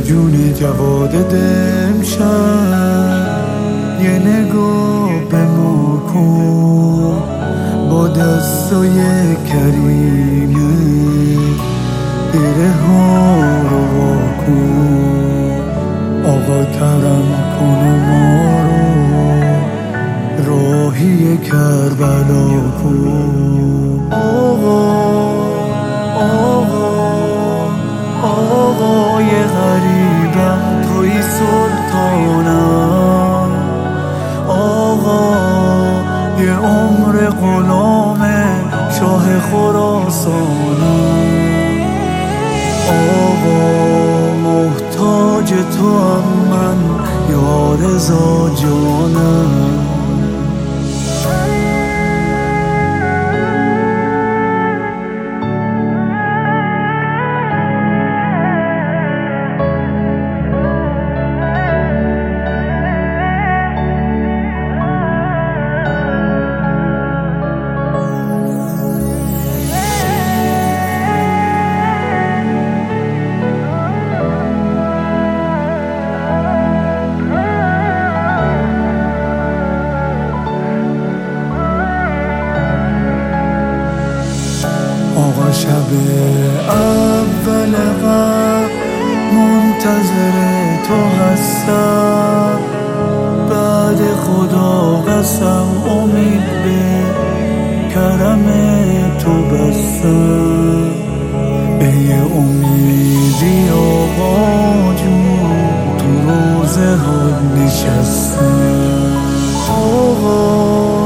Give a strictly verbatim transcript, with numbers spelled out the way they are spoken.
جون جواد دمشن یه نگاه به ما کن با دستای کریمه گره ها رو واکن آقا کرم کن ما رو راهی کربلا کن آقا آقا آقای غریبم توی سلطانم آقا یه عمر غلام شاه خراسانم آقا محتاج تو هم من یا رضا جانم آقا شب اول غم منتظر تو هستم بعد خدا قسم امید به کرم تو بستم به یه امیدی آقا جون تو روزه ها نشستم آقا